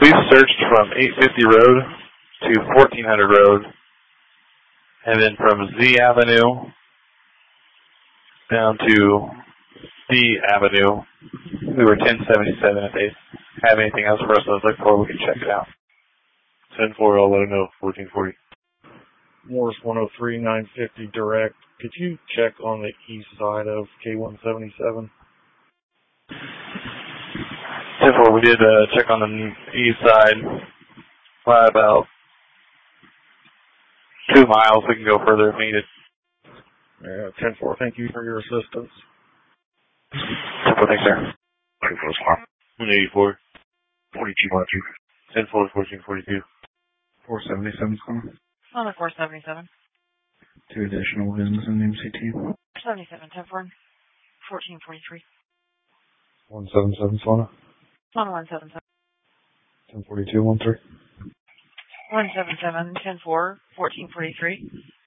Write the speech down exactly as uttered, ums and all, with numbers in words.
We've searched from eight fifty Road to fourteen hundred Road, and then from Z Avenue down to D Avenue. We were ten seventy-seven. If they have anything else for us to look for, we can check it out. ten four, I'll let them know, fourteen forty. Morris one oh three, nine fifty direct. Could you check on the east side of K one seventy-seven? ten four, we did uh, check on the east side by about two miles. We can go further if needed. Yeah, ten four, thank you for your assistance. ten four, thanks, sir. ten four, one eighty-four, forty-two, one two. ten four, fourteen forty-two. four seventy-seven, On the four seventy-seven. Two additional wins in the M C T. seventy-seven, ten four, fourteen forty-three. one seventy-seven, Sona. On one seventy-seven. ten forty-two, one three. one seventy-seven, ten four, fourteen forty-three.